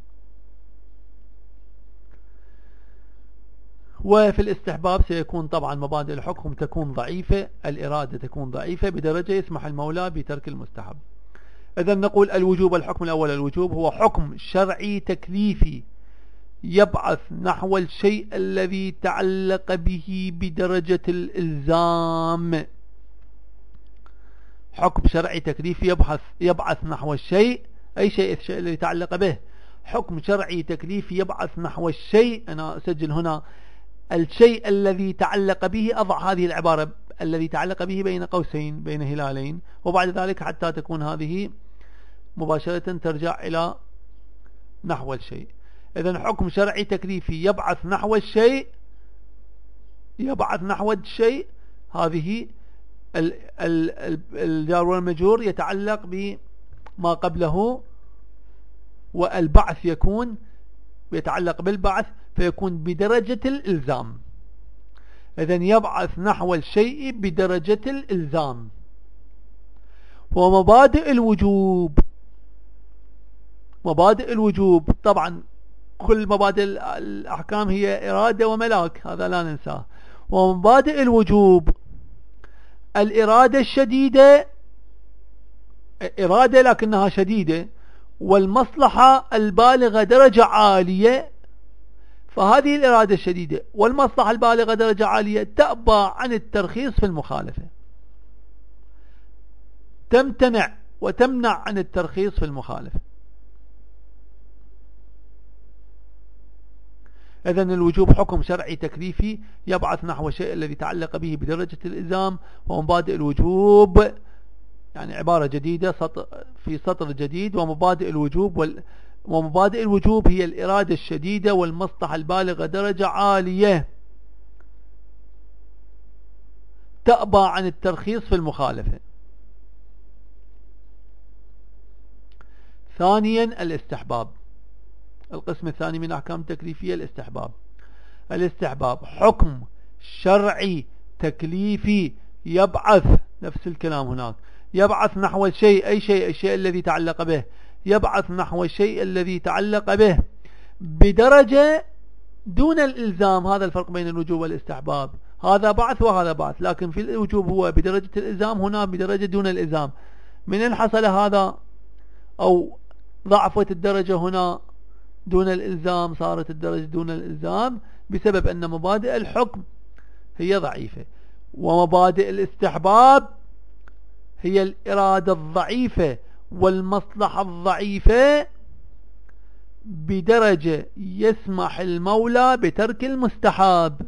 وفي الاستحباب سيكون طبعا مبادئ الحكم تكون ضعيفة، الإرادة تكون ضعيفة بدرجة يسمح المولى بترك المستحب. إذا نقول الوجوب، الحكم الأول الوجوب هو حكم شرعي تكليفي يبعث نحو الشيء الذي تعلق به بدرجة الإلزام. حكم شرعي تكليفي يبحث يبعث نحو الشيء، أي شيء الشيء الذي تعلق به. حكم شرعي تكليفي يبعث نحو الشيء، أنا أسجل هنا الشيء الذي تعلق به، أضع هذه العبارة الذي تعلق به بين قوسين بين هلالين، وبعد ذلك حتى تكون هذه مباشرة ترجع إلى نحو الشيء. إذن حكم شرعي تكليفي يبعث نحو الشيء، يبعث نحو الشيء، هذه الجار والمجرور يتعلق بما قبله، والبعث يكون يتعلق بالبعث فيكون بدرجة الإلزام. إذن يبعث نحو الشيء بدرجة الإلزام. ومبادئ الوجوب، مبادئ الوجوب طبعا كل مبادئ الأحكام هي إرادة وملاك، هذا لا ننساه. ومبادئ الوجوب الإرادة الشديدة، إرادة لكنها شديدة، والمصلحة البالغة درجة عالية. فهذه الإرادة الشديدة والمصلحة البالغة درجة عالية تأبى عن الترخيص في المخالفة، تمتنع وتمنع عن الترخيص في المخالفة. إذن الوجوب حكم شرعي تكليفي يبعث نحو الشيء الذي تعلق به بدرجة الإلزام. ومبادئ الوجوب يعني عبارة جديدة سطر في سطر جديد. ومبادئ الوجوب وال ومبادئ الوجوب هي الإرادة الشديدة والمصلحة البالغة درجة عالية تأبى عن الترخيص في المخالفة. ثانيا الاستحباب، القسم الثاني من أحكام تكليفية الاستحباب. الاستحباب حكم شرعي تكليفي يبعث، نفس الكلام هناك، يبعث نحو الشيء، أي شيء الشيء الذي تعلق به، يبعث نحو الشيء الذي تعلق به بدرجة دون الإلزام. هذا الفرق بين الوجوب والاستحباب، هذا بعث وهذا بعث، لكن في الوجوب هو بدرجة الإلزام، هنا بدرجة دون الإلزام. من إن حصل هذا أو ضعفت الدرجة هنا دون الإلزام، صارت الدرجة دون الإلزام بسبب أن مبادئ الحكم هي ضعيفة. ومبادئ الاستحباب هي الإرادة الضعيفة والمصلحة الضعيفة بدرجة يسمح المولى بترك المستحاب.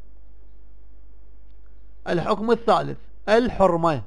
الحكم الثالث الحرمة.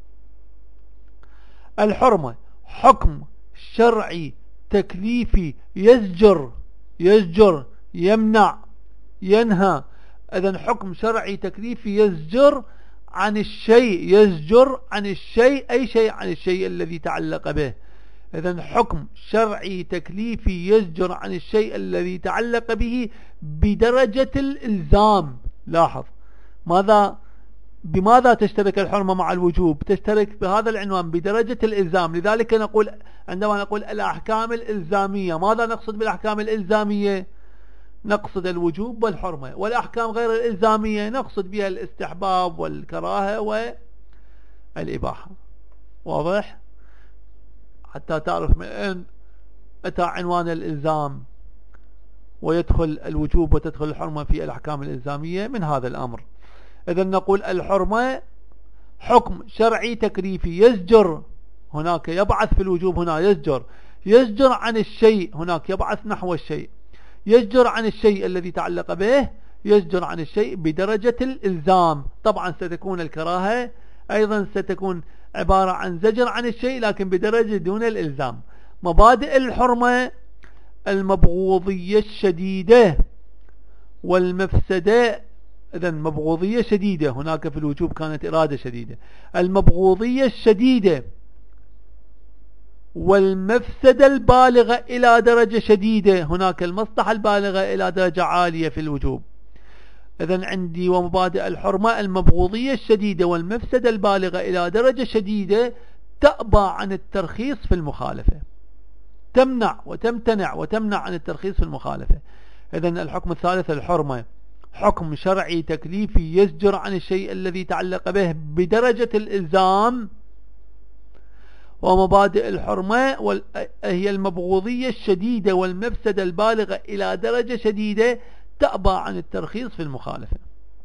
الحرمة حكم شرعي تكليفي يزجر يزجر يمنع ينهى. إذن حكم شرعي تكليفي يزجر عن الشيء، يزجر عن الشيء، أي شيء عن الشيء الذي تعلق به. إذن حكم شرعي تكليفي يزجر عن الشيء الذي تعلق به بدرجة الإلزام. لاحظ ماذا بماذا تشترك الحرمة مع الوجوب؟ تشترك بهذا العنوان بدرجة الإلزام. لذلك نقول عندما نقول الأحكام الإلزامية، ماذا نقصد بالأحكام الإلزامية؟ نقصد الوجوب والحرمة. والأحكام غير الإلزامية نقصد بها الاستحباب والكراهة والإباحة. واضح؟ حتى تعرف من أين أتى عنوان الإلزام ويدخل الوجوب وتدخل الحرمة في الأحكام الإلزامية من هذا الأمر. إذن نقول الحرمة حكم شرعي تكليفي يزجر، هناك يبعث في الوجوب، هنا يزجر يزجر عن الشيء، هناك يبعث نحو الشيء، يزجر عن الشيء الذي تعلق به، يزجر عن الشيء بدرجة الإلزام. طبعا ستكون الكراهة أيضا ستكون عبارة عن زجر عن الشيء لكن بدرجة دون الإلزام. مبادئ الحرمة المبغوضية الشديدة والمفسدة. إذن مبغوضية شديدة، هناك في الوجوب كانت إرادة شديدة. المبغوضية الشديدة والمفسدة البالغة إلى درجة شديدة، هناك المصلحة البالغة إلى درجة عالية في الوجوب. إذن عندي ومبادئ الحرمة المبغوضية الشديدة والمفسدة البالغة إلى درجة شديدة تأبى عن الترخيص في المخالفة، تمنع وتمتنع وتمنع عن الترخيص في المخالفة. إذن الحكم الثالث الحرمة حكم شرعي تكليفي يزجر عن الشيء الذي تعلق به بدرجة الإلزام. ومبادئ الحرمة هي المبغوضية الشديدة والمفسدة البالغة إلى درجة شديدة تأبى عن الترخيص في المخالفة.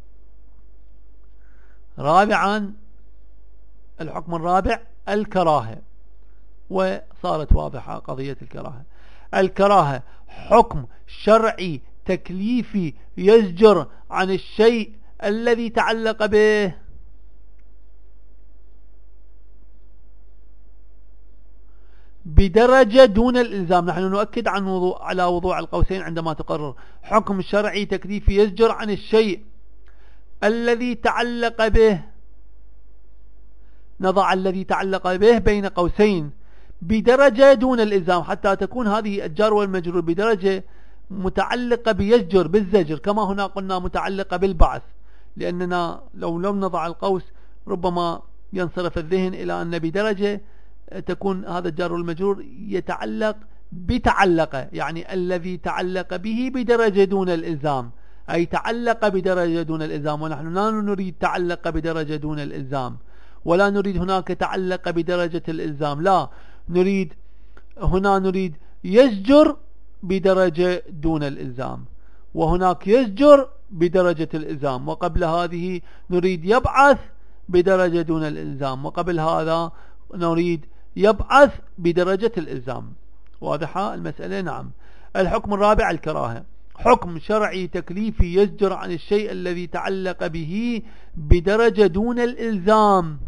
رابعا الحكم الرابع الكراهة، وصارت واضحة قضية الكراهة. الكراهة حكم شرعي تكليفي يزجر عن الشيء الذي تعلق به بدرجة دون الإلزام. نحن نؤكد عن وضوء على وضوع القوسين عندما تقرر حكم شرعي تكليفي يزجر عن الشيء الذي تعلق به، نضع الذي تعلق به بين قوسين بدرجة دون الإلزام، حتى تكون هذه الجار والمجرور بدرجة متعلقة بيزجر بالزجر، كما هنا قلنا متعلقة بالبعث، لأننا لو لم نضع القوس ربما ينصرف الذهن إلى أن بدرجة تكون هذا الجار والمجرور يتعلق بتعلق، يعني الذي تعلق به بدرجة دون الإلزام، أي تعلق بدرجة دون الإلزام، ونحن لا نريد تعلق بدرجة دون الإلزام، ولا نريد هناك تعلق بدرجة الإلزام، لا نريد هنا نريد يزجر بدرجة دون الإلزام، وهناك يزجر بدرجة الإلزام، وقبل هذه نريد يبعث بدرجة دون الإلزام، وقبل هذا نريد يبعث بدرجة الإلزام. واضحة المسألة؟ نعم. الحكم الرابع الكراهة، حكم شرعي تكليفي يزجر عن الشيء الذي تعلق به بدرجة دون الإلزام.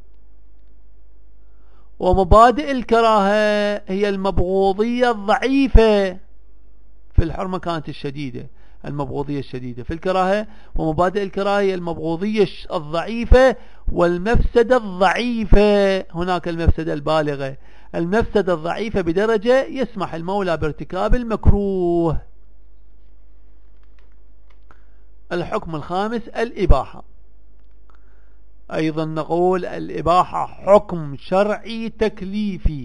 ومبادئ الكراهة هي المبغوضية الضعيفة، في الحرمة كانت الشديدة، المبغوضية الشديدة في الكراهة، ومبادئ الكراهة هي المبغوضية الضعيفة والمفسدة الضعيفة، هناك المفسدة البالغة، المفسدة الضعيفة بدرجة يسمح المولى بارتكاب المكروه. الحكم الخامس الإباحة، أيضا نقول الإباحة حكم شرعي تكليفي،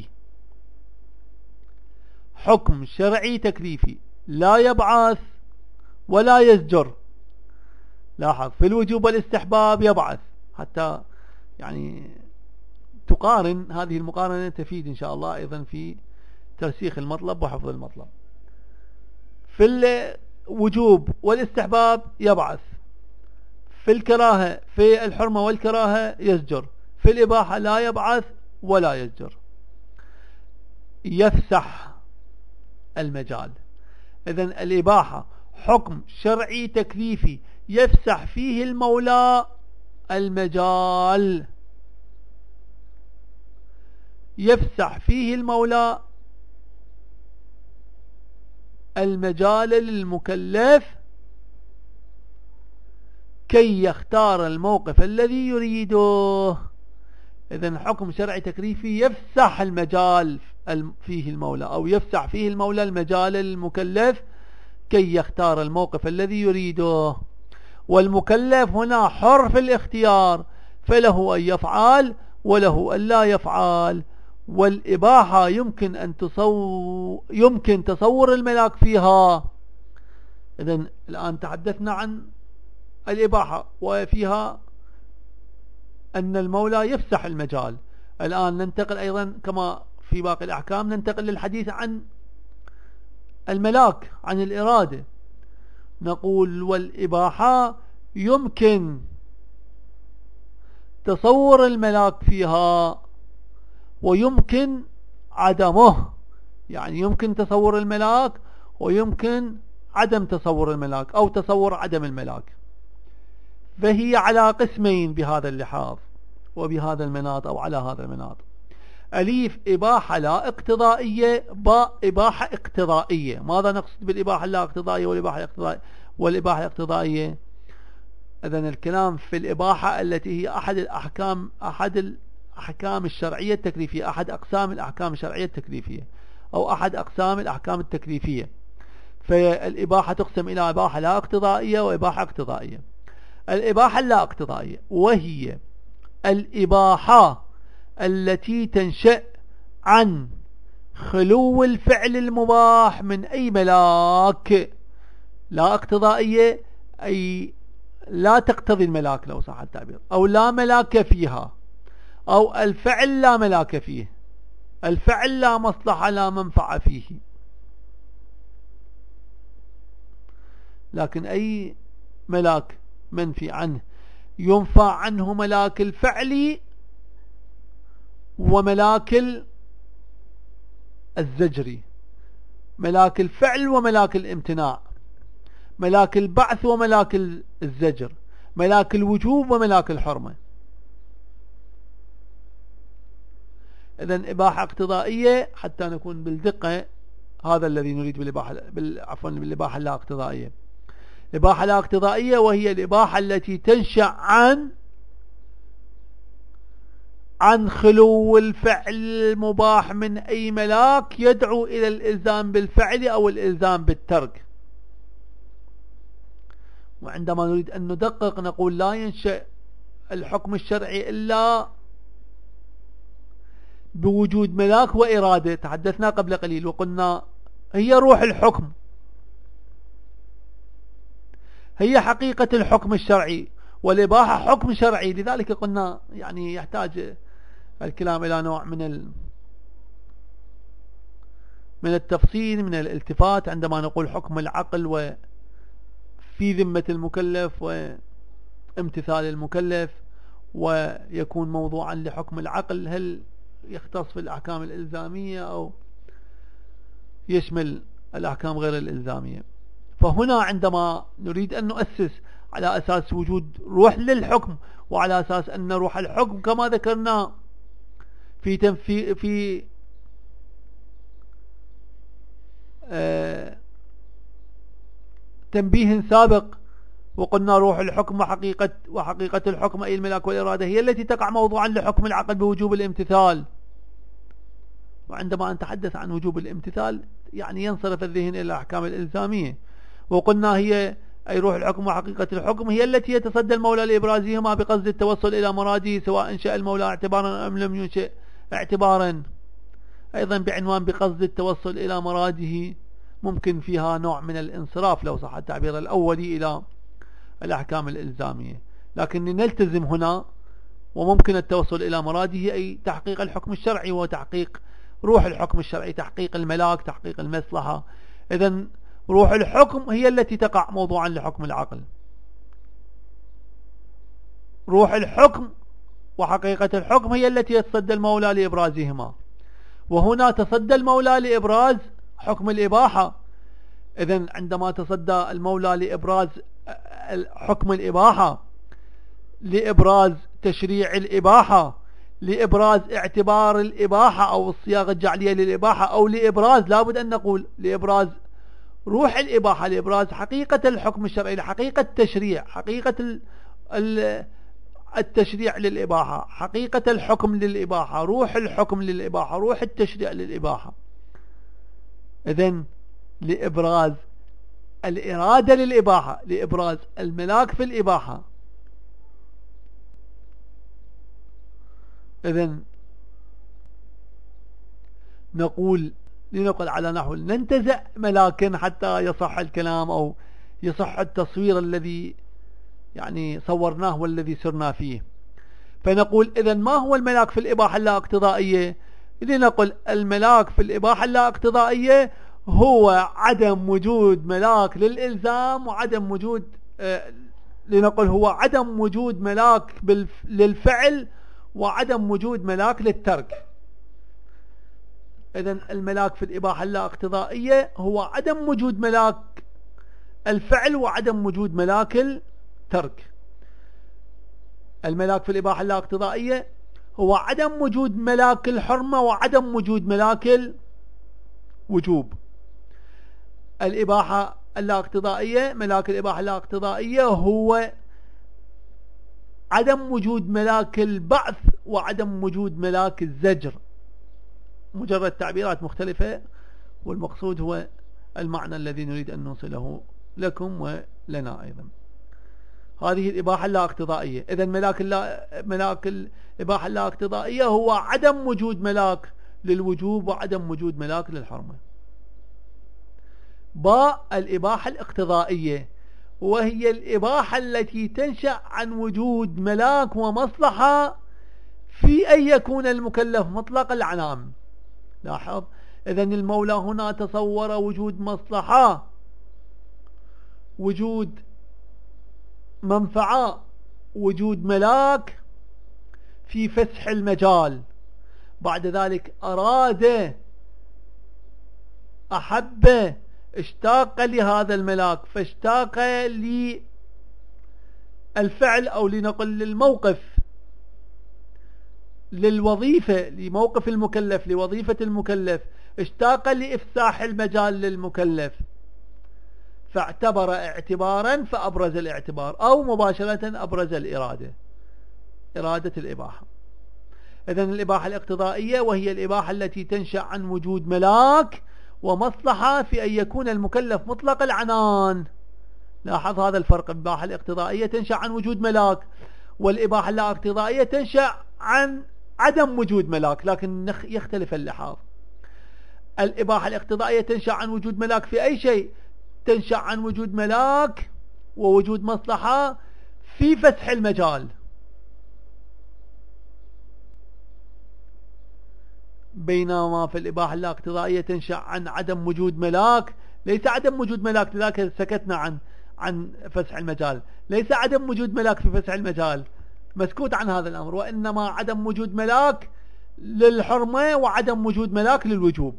حكم شرعي تكليفي لا يبعث ولا يزجر. لاحظ في الوجوب والاستحباب يبعث، حتى يعني تقارن، هذه المقارنة تفيد إن شاء الله أيضا في ترسيخ المطلب وحفظ المطلب. في الوجوب والاستحباب يبعث، في الكراهة في الحرمة والكراهة يزجر، في الإباحة لا يبعث ولا يزجر، يفسح المجال. إذن الإباحة حكم شرعي تكليفي يفسح فيه المولى المجال، يفسح فيه المولى المجال للمكلف كي يختار الموقف الذي يريده. إذن حكم شرعي تكليفي يفسح المجال فيه المولى، أو يفسح فيه المولى المجال للمكلف كي يختار الموقف الذي يريده. والمكلف هنا حر في الاختيار، فله أن يفعل وله أن لا يفعل. والإباحة يمكن أن تصور يمكن تصور الملاك فيها. إذن الآن تحدثنا عن الإباحة وفيها أن المولى يفسح المجال. الآن ننتقل أيضا كما في باقي الأحكام، ننتقل للحديث عن الملاك، عن الإرادة. نقول والإباحة يمكن تصور الملاك فيها ويمكن عدمه، يعني يمكن تصور الملاك ويمكن عدم تصور الملاك، أو تصور عدم الملاك. فهي على قسمين بهذا اللحاظ وبهذا المناط، أو على هذا المناط. أليف إباحة لا اقتضائية، باء إباحة اقتضائية. ماذا نقصد بالإباحة اللا اقتضائية والإباحة الاقتضائية والإباحة الاقتضائية؟ إذن الكلام في الإباحة التي هي أحد الأحكام أحد الأحكام الشرعية التكليفية، أحد أقسام الأحكام الشرعية التكليفية، أو أحد أقسام الأحكام التكليفية. فالإباحة تقسم إلى إباحة لا اقتضائية وإباحة اقتضائية. الإباحة اللا اقتضائية وهي الإباحة التي تنشأ عن خلو الفعل المباح من أي ملاك. لا اقتضائية أي لا تقتضي الملاك لو صح التعبير، أو لا ملاك فيها، أو الفعل لا ملاك فيه. الفعل لا مصلحة لا منفعة فيه. لكن أي ملاك منفي عنه ينفع عنه ملاك الفعل وملاك الزجري، ملاك الفعل وملاك الامتناع، ملاك البعث وملاك الزجر، ملاك الوجوب وملاك الحرمة. إذن إباحة اقتضائية حتى نكون بالدقة، هذا الذي نريد بالإباحة عفوا بالإباحة اللا اقتضائية. الإباحة اللا اقتضائية وهي الإباحة التي تنشأ عن عن خلو الفعل المباح من أي ملاك يدعو إلى الإلزام بالفعل أو الإلزام بالترك. وعندما نريد أن ندقق نقول لا ينشأ الحكم الشرعي إلا بوجود ملاك وإرادة. تحدثنا قبل قليل وقلنا هي روح الحكم، هي حقيقة الحكم الشرعي، والإباحة حكم شرعي. لذلك قلنا يعني يحتاج الكلام إلى نوع من ال من التفصيل، من الالتفات عندما نقول حكم العقل وفي ذمة المكلف وامتثال المكلف، ويكون موضوعا لحكم العقل هل يختص في الأحكام الإلزامية أو يشمل الأحكام غير الإلزامية. فهنا عندما نريد أن نؤسس على أساس وجود روح للحكم، وعلى أساس أن روح الحكم كما ذكرنا في تنفي في آه تنبيه سابق، وقلنا روح الحكم وحقيقة وحقيقة الحكم أي الملاك والإرادة هي التي تقع موضوعا لحكم العقل بوجوب الامتثال. وعندما نتحدث عن وجوب الامتثال يعني ينصرف الذهن إلى الأحكام الإلزامية، وقلنا هي أي روح الحكم وحقيقة الحكم هي التي يتصدى المولى لإبرازهما بقصد التوصل إلى مراده، سواء انشأ المولى اعتبارا أم لم ينشئ اعتبارا. أيضا بعنوان بقصد التوصل إلى مراده ممكن فيها نوع من الانصراف لو صح التعبير الأولي إلى الأحكام الإلزامية، لكن نلتزم هنا وممكن التوصل إلى مراده أي تحقيق الحكم الشرعي وتحقيق روح الحكم الشرعي، تحقيق الملاك، تحقيق المصلحة. إذن روح الحكم هي التي تقع موضوعا لحكم العقل. روح الحكم وحقيقة الحكم هي التي يتصدى المولى لإبرازهما، وهنا تصدى المولى لإبراز حكم الإباحة. إذن عندما تصدى المولى لإبراز حكم الإباحة، لإبراز تشريع الإباحة، لإبراز اعتبار الإباحة أو الصياغة الجعلية للإباحة، أو لإبراز لابد أن نقول لإبراز روح الإباحة، لإبراز حقيقة الحكم الشرعي، حقيقة التشريع، حقيقة التشريع للإباحة، حقيقة الحكم للإباحة، روح الحكم للإباحة، روح التشريع للإباحة. إذن لإبراز الإرادة للإباحة، لإبراز الملاك في الإباحة. إذن نقول لنقل على نحو ننتزع ملاكا حتى يصح الكلام أو يصح التصوير الذي يعني صورناه والذي سرنا فيه. فنقول إذن ما هو الملاك في الإباحة اللا اقتضائية؟ لنقل الملاك في الإباحة اللا اقتضائية هو عدم وجود ملاك للإلزام، وعدم وجود آه لنقل هو عدم وجود ملاك للفعل، وعدم وجود ملاك للترك. إذن الملاك في الإباحة اللا اقتضائية هو عدم وجود ملاك الفعل وعدم وجود ملاك الترك. الملاك في الإباحة اللا اقتضائية هو عدم وجود ملاك الحرمة وعدم وجود ملاك الوجوب. الإباحة اللا اقتضائية، ملاك الإباحة اللا اقتضائية هو عدم وجود ملاك البعث وعدم وجود ملاك الزجر. مجرد تعبيرات مختلفة، والمقصود هو المعنى الذي نريد أن نوصله لكم ولنا أيضا. هذه الإباحة اللا اقتضائية. إذن ملاك ملاك الإباحة اللا اقتضائية هو عدم وجود ملاك للوجوب وعدم وجود ملاك للحرمة. باء الإباحة الاقتضائية، وهي الإباحة التي تنشأ عن وجود ملاك ومصلحة في أن يكون المكلف مطلق العنان. لاحظ، إذن المولى هنا تصور وجود مصلحة، وجود منفعة، وجود ملاك في فسح المجال. بعد ذلك أراد، أحب، اشتاق لهذا الملاك، فاشتاق للفعل أو لنقل للموقف، للوظيفة، لموقف المكلف، لوظيفة المكلف، اشتاق لإفساح المجال للمكلف، فاعتبر اعتبارا فأبرز الاعتبار، أو مباشرة أبرز الإرادة، إرادة الإباحة. إذن الإباحة الاقتضائية وهي الإباحة التي تنشأ عن وجود ملاك ومصلحة في أن يكون المكلف مطلق العنان. لاحظ هذا الفرق، الإباحة الاقتضائية تنشأ عن وجود ملاك، والإباحة اللا اقتضائية تنشأ عن عدم وجود ملاك، لكن يختلف اللحاظ. الإباحة الاقتضائية تنشأ عن وجود ملاك في أي شيء؟ تنشأ عن وجود ملاك ووجود مصلحة في فسح المجال، بينما في الإباحة اللا اقتضائية تنشأ عن عدم وجود ملاك. ليس عدم وجود ملاك، لذلك سكتنا عن عن فسح المجال، ليس عدم وجود ملاك في فسح المجال، مسكوت عن هذا الأمر، وإنما عدم وجود ملاك للحرمة وعدم وجود ملاك للوجوب.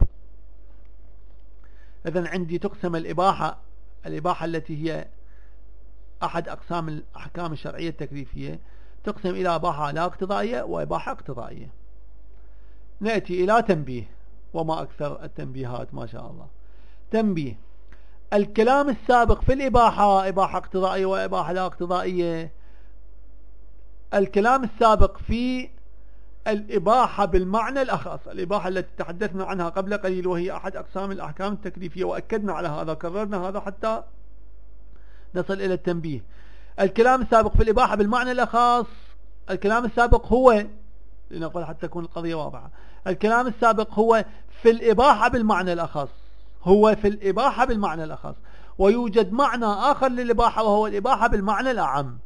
إذن عندي تقسم الإباحة، الإباحة التي هي أحد أقسام الأحكام الشرعية التكليفية، تقسم إلى إباحة لا اقتضائية وإباحة اقتضائية. نأتي إلى تنبيه، وما أكثر التنبيهات ما شاء الله. تنبيه: الكلام السابق في الإباحة، إباحة اقتضائية وإباحة لا اقتضائية، الكلام السابق في الإباحة بالمعنى الأخص، الإباحة التي تحدثنا عنها قبل قليل وهي أحد أقسام الأحكام التكليفية، وأكدنا على هذا، كررنا هذا حتى نصل إلى التنبيه. الكلام السابق في الإباحة بالمعنى الأخص، الكلام السابق هو، لنقول حتى تكون القضية واضحة، الكلام السابق هو في الإباحة بالمعنى الأخص، هو في الإباحة بالمعنى الأخص، ويوجد معنى آخر للإباحة وهو الإباحة بالمعنى الأعم.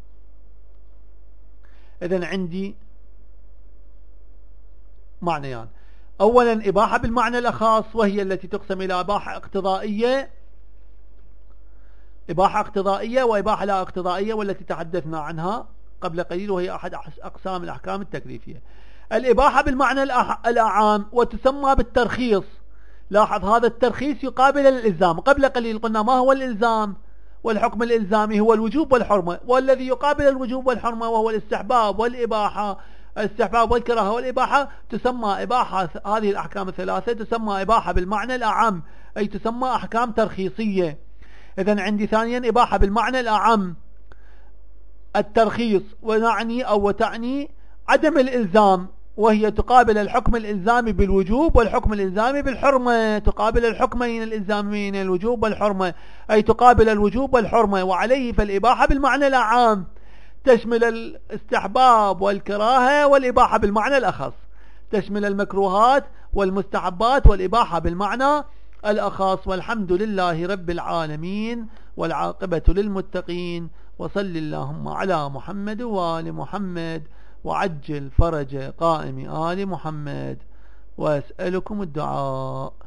إذن عندي معنيان: يعني أولا إباحة بالمعنى الأخص وهي التي تقسم إلى إباحة اقتضائية، إباحة اقتضائية وإباحة لا اقتضائية، والتي تحدثنا عنها قبل قليل وهي أحد أقسام الأحكام التكليفية. الإباحة بالمعنى الأعام وتسمى بالترخيص. لاحظ هذا الترخيص يقابل الإلزام. قبل قليل قلنا ما هو الإلزام؟ والحكم الإلزامي هو الوجوب والحرمة، والذي يقابل الوجوب والحرمة وهو الاستحباب والإباحة، الاستحباب والكراهة والإباحة، تسمى إباحة. هذه الأحكام الثلاثة تسمى إباحة بالمعنى الأعم، أي تسمى أحكام ترخيصية. إذن عندي ثانيا إباحة بالمعنى الأعم الترخيص، ونعني أو وتعني عدم الإلزام، وهي تقابل الحكم الإلزامي بالوجوب والحكم الإلزامي بالحرمة، تقابل الحكمين الإلزاميين الوجوب والحرمة، أي تقابل الوجوب والحرمة. وعليه فالإباحة بالمعنى الأعام تشمل الاستحباب والكراهة، والإباحة بالمعنى الأخص تشمل المكروهات والمستحبات، والإباحة بالمعنى الأخص. والحمد لله رب العالمين، والعاقبة للمتقين، وصل اللهم على محمد وآل محمد، وعجل فرج قائم آل محمد، وأسألكم الدعاء.